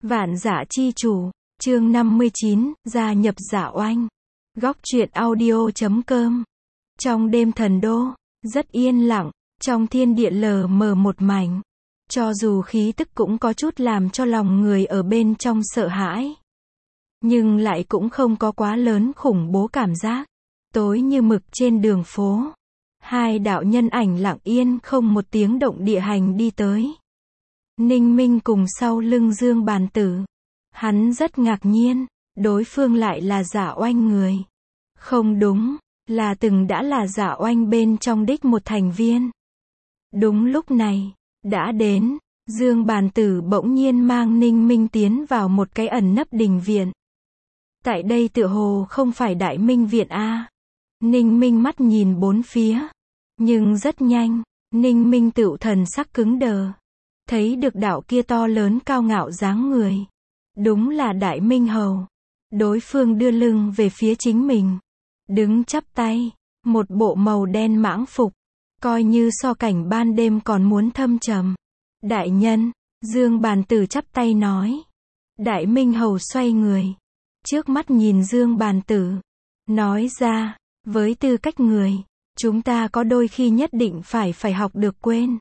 Vạn Dã Chi Chủ, chương 59, gia nhập Dạ Oanh. Góc truyện audio.com. Trong đêm thần đô, rất yên lặng, trong thiên địa lờ mờ một mảnh. Cho dù khí tức cũng có chút làm cho lòng người ở bên trong sợ hãi. Nhưng lại cũng không có quá lớn khủng bố cảm giác. Tối như mực trên đường phố. Hai đạo nhân ảnh lặng yên không một tiếng động địa hành đi tới. Ninh Minh cùng sau lưng Dương Bàn Tử. Hắn rất ngạc nhiên, đối phương lại là Dạ Oanh người. Không đúng, là từng đã là Dạ Oanh bên trong đích một thành viên. Đúng lúc này, đã đến, Dương Bàn Tử bỗng nhiên mang Ninh Minh tiến vào một cái ẩn nấp đình viện. Tại đây tựa hồ không phải Đại Minh viện a. Ninh Minh mắt nhìn bốn phía. Nhưng rất nhanh, Ninh Minh tựu thần sắc cứng đờ. Thấy được đạo kia to lớn cao ngạo dáng người. Đúng là Đại Minh Hầu. Đối phương đưa lưng về phía chính mình. Đứng chắp tay, một bộ màu đen mãng phục. Coi như so cảnh ban đêm còn muốn thâm trầm. Đại nhân, Dương Bàn Tử chắp tay nói. Đại Minh Hầu xoay người. Trước mắt nhìn Dương Bàn Tử. Nói ra, với tư cách người, chúng ta có đôi khi nhất định phải học được quên.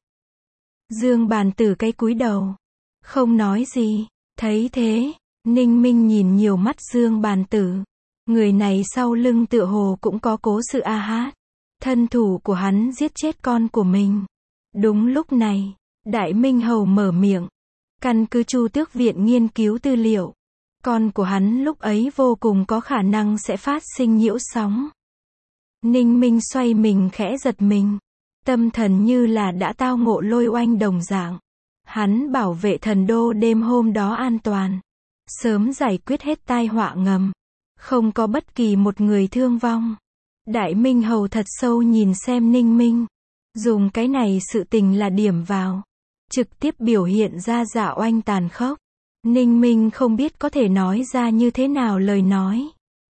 Dương Bàn Tử cái cúi đầu. Không nói gì. Thấy thế, Ninh Minh nhìn nhiều mắt Dương Bàn Tử. Người này sau lưng tựa hồ cũng có cố sự a hát. Thân thủ của hắn giết chết con của mình. Đúng lúc này, Đại Minh Hầu mở miệng. Căn cứ Chu Tước Viện nghiên cứu tư liệu. Con của hắn lúc ấy vô cùng có khả năng sẽ phát sinh nhiễu sóng. Ninh Minh xoay mình khẽ giật mình. Tâm thần như là đã tao ngộ lôi oanh đồng dạng. Hắn bảo vệ thần đô đêm hôm đó an toàn. Sớm giải quyết hết tai họa ngầm. Không có bất kỳ một người thương vong. Đại Minh Hầu thật sâu nhìn xem Ninh Minh. Dùng cái này sự tình là điểm vào. Trực tiếp biểu hiện ra Dạ Oanh tàn khốc. Ninh Minh không biết có thể nói ra như thế nào lời nói.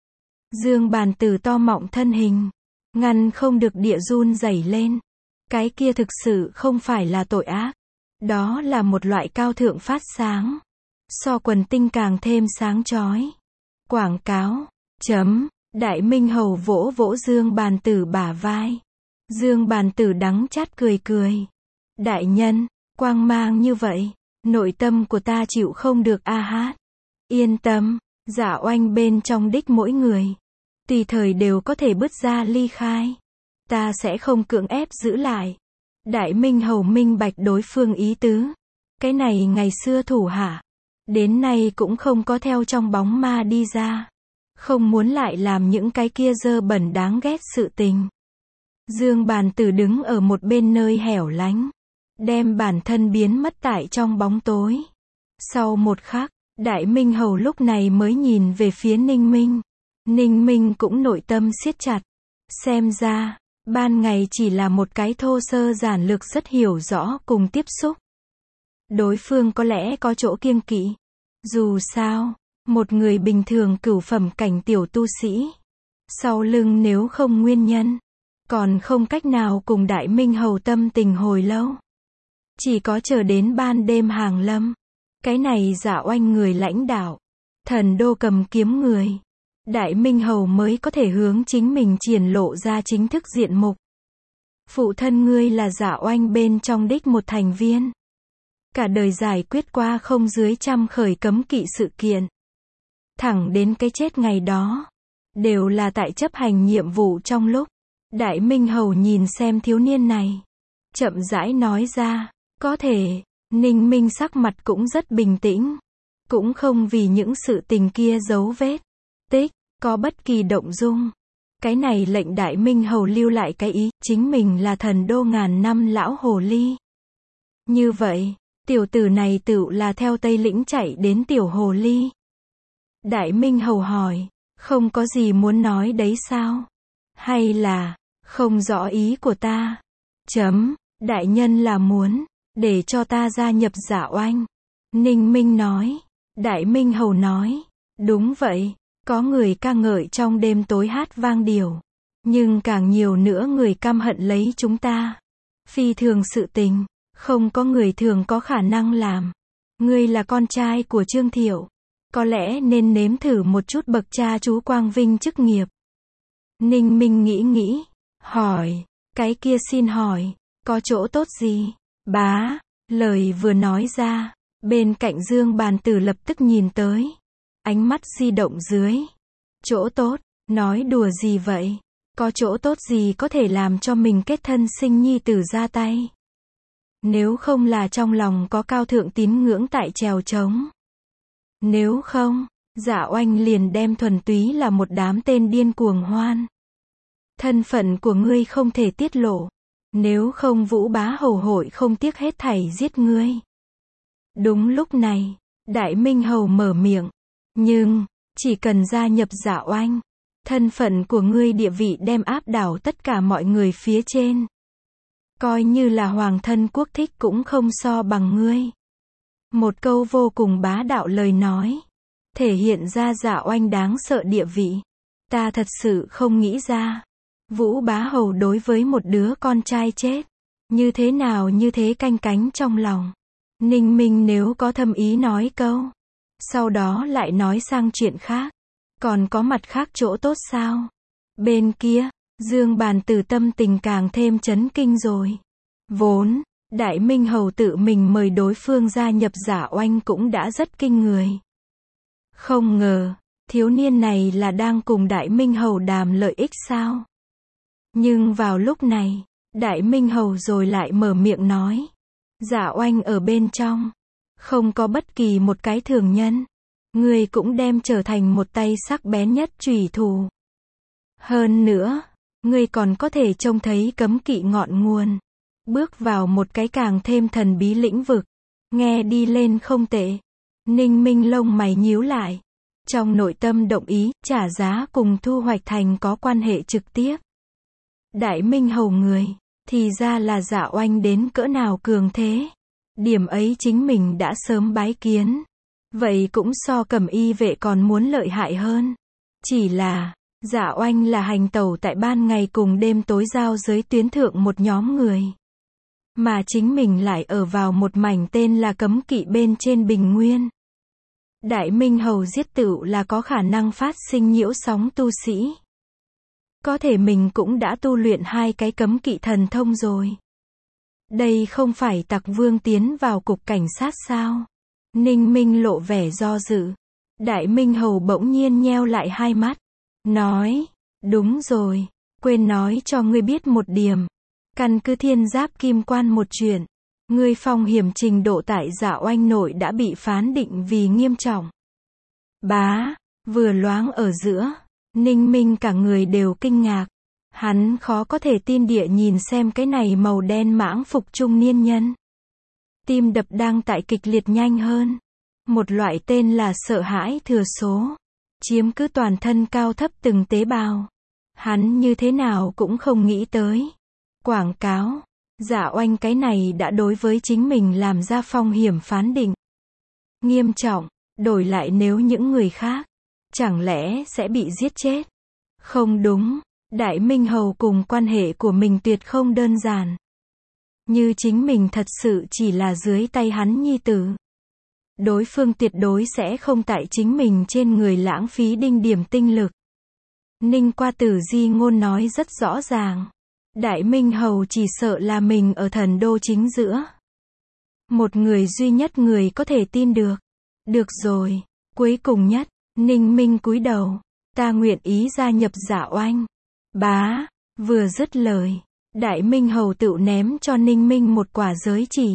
Dương Bàn Tử to mọng thân hình. Ngăn không được địa run rẩy lên. Cái kia thực sự không phải là tội ác. Đó là một loại cao thượng phát sáng. So quần tinh càng thêm sáng chói. Quảng cáo. Đại Minh Hầu vỗ vỗ Dương Bàn Tử bả vai. Dương Bàn Tử đắng chát cười cười. Đại nhân, quang mang như vậy. Nội tâm của ta chịu không được a hát. Yên tâm, Dạ Oanh bên trong đích mỗi người. Tùy thời đều có thể bứt ra ly khai. Ta sẽ không cưỡng ép giữ lại. Đại Minh Hầu minh bạch đối phương ý tứ. Cái này ngày xưa thủ hạ. Đến nay cũng không có theo trong bóng ma đi ra. Không muốn lại làm những cái kia dơ bẩn đáng ghét sự tình. Dương Bàn Tử đứng ở một bên nơi hẻo lánh. Đem bản thân biến mất tại trong bóng tối. Sau một khắc, Đại Minh Hầu lúc này mới nhìn về phía Ninh Minh. Ninh Minh cũng nội tâm siết chặt. Xem ra, ban ngày chỉ là một cái thô sơ giản lược rất hiểu rõ cùng tiếp xúc. Đối phương có lẽ có chỗ kiêng kỵ. Dù sao, một người bình thường cửu phẩm cảnh tiểu tu sĩ. Sau lưng nếu không nguyên nhân, còn không cách nào cùng Đại Minh Hầu tâm tình hồi lâu. Chỉ có chờ đến ban đêm hàng lâm. Cái này Dạ Oanh người lãnh đạo. Thần đô cầm kiếm người. Đại Minh Hầu mới có thể hướng chính mình triển lộ ra chính thức diện mục. Phụ thân ngươi là Dạ Oanh bên trong đích một thành viên. Cả đời giải quyết qua không dưới 100 khởi cấm kỵ sự kiện. Thẳng đến cái chết ngày đó. Đều là tại chấp hành nhiệm vụ trong lúc. Đại Minh Hầu nhìn xem thiếu niên này. Chậm rãi nói ra. Có thể, Ninh Minh sắc mặt cũng rất bình tĩnh. Cũng không vì những sự tình kia dấu vết. Tích, có bất kỳ động dung. Cái này lệnh Đại Minh Hầu lưu lại cái ý, chính mình là thần đô ngàn năm lão hồ ly. Như vậy, tiểu tử này tựu là theo Tây Lĩnh chạy đến tiểu hồ ly. Đại Minh Hầu hỏi, không có gì muốn nói đấy sao? Hay là, không rõ ý của ta? Đại nhân là muốn, để cho ta gia nhập Dạ Oanh. Ninh Minh nói. Đại Minh Hầu nói, đúng vậy. Có người ca ngợi trong đêm tối hát vang điều. Nhưng càng nhiều nữa người căm hận lấy chúng ta. Phi thường sự tình, không có người thường có khả năng làm. Ngươi là con trai của Trương Thiệu, có lẽ nên nếm thử một chút bậc cha chú quang vinh chức nghiệp. Ninh Minh nghĩ, hỏi, cái kia xin hỏi, có chỗ tốt gì? Bá, lời vừa nói ra, bên cạnh Dương Bàn Tử lập tức nhìn tới, ánh mắt di động dưới. Chỗ tốt, nói đùa gì vậy? Có chỗ tốt gì có thể làm cho mình kết thân sinh nhi tử ra tay? Nếu không là trong lòng có cao thượng tín ngưỡng tại trèo trống. Nếu không, Dạ Oanh liền đem thuần túy là một đám tên điên cuồng hoan. Thân phận của ngươi không thể tiết lộ. Nếu không Vũ Bá Hầu hội không tiếc hết thảy giết ngươi. Đúng lúc này, Đại Minh Hầu mở miệng. Nhưng, chỉ cần gia nhập Dạ Oanh, thân phận của ngươi địa vị đem áp đảo tất cả mọi người phía trên. Coi như là hoàng thân quốc thích cũng không so bằng ngươi. Một câu vô cùng bá đạo lời nói, thể hiện ra Dạ Oanh đáng sợ địa vị. Ta thật sự không nghĩ ra, Vũ Bá Hầu đối với một đứa con trai chết, như thế nào như thế canh cánh trong lòng. Ninh Minh nếu có thâm ý nói câu, sau đó lại nói sang chuyện khác. Còn có mặt khác chỗ tốt sao? Bên kia, Dương Bàn Tử tâm tình càng thêm chấn kinh rồi. Vốn, Đại Minh Hầu tự mình mời đối phương gia nhập Dạ Oanh cũng đã rất kinh người. Không ngờ, thiếu niên này là đang cùng Đại Minh Hầu đàm lợi ích sao? Nhưng vào lúc này, Đại Minh Hầu rồi lại mở miệng nói. Dạ Oanh ở bên trong, không có bất kỳ một cái thường nhân. Ngươi cũng đem trở thành một tay sắc bén nhất chủy thủ. Hơn nữa, ngươi còn có thể trông thấy cấm kỵ ngọn nguồn. Bước vào một cái càng thêm thần bí lĩnh vực. Nghe đi lên không tệ. Ninh Minh lông mày nhíu lại. Trong nội tâm động ý, trả giá cùng thu hoạch thành có quan hệ trực tiếp. Đại Minh Hầu người, thì ra là Dạ Oanh đến cỡ nào cường thế. Điểm ấy chính mình đã sớm bái kiến. Vậy cũng so Cẩm Y vệ còn muốn lợi hại hơn. Chỉ là, Dạ Oanh là hành tẩu tại ban ngày cùng đêm tối giao giới tuyến thượng một nhóm người. Mà chính mình lại ở vào một mảnh tên là cấm kỵ bên trên bình nguyên. Đại Minh Hầu giết tựu là có khả năng phát sinh nhiễu sóng tu sĩ. Có thể mình cũng đã tu luyện 2 cái cấm kỵ thần thông rồi. Đây không phải Tặc Vương tiến vào cục cảnh sát sao? Ninh Minh lộ vẻ do dự. Đại Minh Hầu bỗng nhiên nheo lại hai mắt. Nói, đúng rồi, quên nói cho ngươi biết một điểm. Căn cứ Thiên Giáp Kim Quan một chuyện. Ngươi phong hiểm trình độ tại Dạ Oanh nội đã bị phán định vì nghiêm trọng. Bá, vừa loáng ở giữa, Ninh Minh cả người đều kinh ngạc. Hắn khó có thể tin địa nhìn xem cái này màu đen mãng phục trung niên nhân. Tim đập đang tại kịch liệt nhanh hơn. Một loại tên là sợ hãi thừa số. Chiếm cứ toàn thân cao thấp từng tế bào. Hắn như thế nào cũng không nghĩ tới. Quảng cáo. Dạ Oanh cái này đã đối với chính mình làm ra phong hiểm phán định. Nghiêm trọng. Đổi lại nếu những người khác. Chẳng lẽ sẽ bị giết chết? Không đúng. Đại Minh Hầu cùng quan hệ của mình tuyệt không đơn giản. Như chính mình thật sự chỉ là dưới tay hắn nhi tử. Đối phương tuyệt đối sẽ không tại chính mình trên người lãng phí đinh điểm tinh lực. Ninh Qua Tử di ngôn nói rất rõ ràng. Đại Minh Hầu chỉ sợ là mình ở thần đô chính giữa. Một người duy nhất người có thể tin được. Được rồi, cuối cùng nhất, Ninh Minh cúi đầu. Ta nguyện ý gia nhập Dạ Oanh. Bá, vừa dứt lời. Đại Minh Hầu tự ném cho Ninh Minh một quả giới chỉ.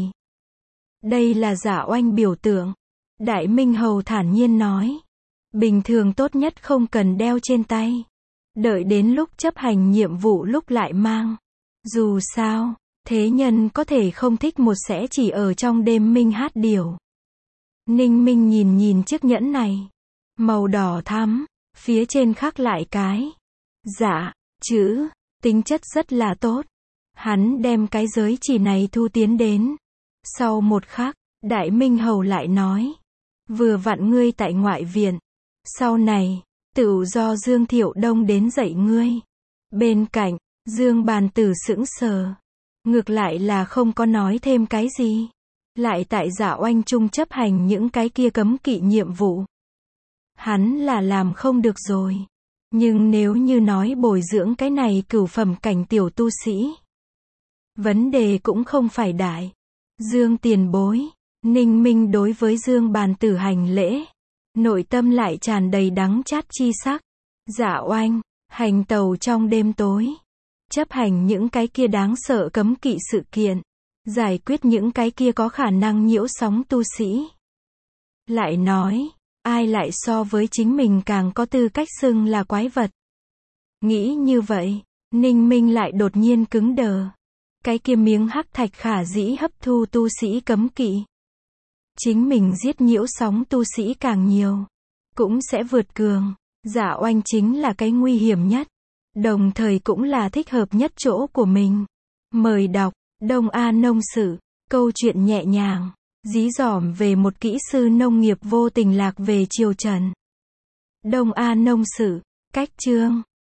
Đây là Dạ Oanh biểu tượng. Đại Minh Hầu thản nhiên nói. Bình thường tốt nhất không cần đeo trên tay. Đợi đến lúc chấp hành nhiệm vụ lúc lại mang. Dù sao, thế nhân có thể không thích một sẽ chỉ ở trong đêm minh hát điều. Ninh Minh nhìn chiếc nhẫn này. Màu đỏ thắm, phía trên khắc lại cái. Dạ, chữ, tính chất rất là tốt. Hắn đem cái giới chỉ này thu tiến đến. Sau một khắc, Đại Minh Hầu lại nói. Vừa vặn ngươi tại ngoại viện. Sau này, tựu do Dương Thiệu Đông đến dạy ngươi. Bên cạnh, Dương Bàn Tử sững sờ. Ngược lại là không có nói thêm cái gì. lại tại Dạ Oanh Trung chấp hành những cái kia cấm kỵ nhiệm vụ. Hắn là làm không được rồi. Nhưng nếu như nói bồi dưỡng cái này cửu phẩm cảnh tiểu tu sĩ, vấn đề cũng không phải đại. Dương tiền bối, Ninh Minh đối với Dương Bàn Tử hành lễ, nội tâm lại tràn đầy đắng chát chi sắc. Dạ Oanh, hành tàu trong đêm tối, chấp hành những cái kia đáng sợ cấm kỵ sự kiện, giải quyết những cái kia có khả năng nhiễu sóng tu sĩ. Lại nói, ai lại so với chính mình càng có tư cách xưng là quái vật. Nghĩ như vậy, Ninh Minh lại đột nhiên cứng đờ. Cái kia miếng hắc thạch khả dĩ hấp thu tu sĩ cấm kỵ. Chính mình giết nhiễu sóng tu sĩ càng nhiều, cũng sẽ vượt cường. Dạ Oanh chính là cái nguy hiểm nhất, đồng thời cũng là thích hợp nhất chỗ của mình. Mời đọc, Đông A Nông Sự, câu chuyện nhẹ nhàng, dí dỏm về một kỹ sư nông nghiệp vô tình lạc về triều Trần. Đông A Nông Sự, cách chương.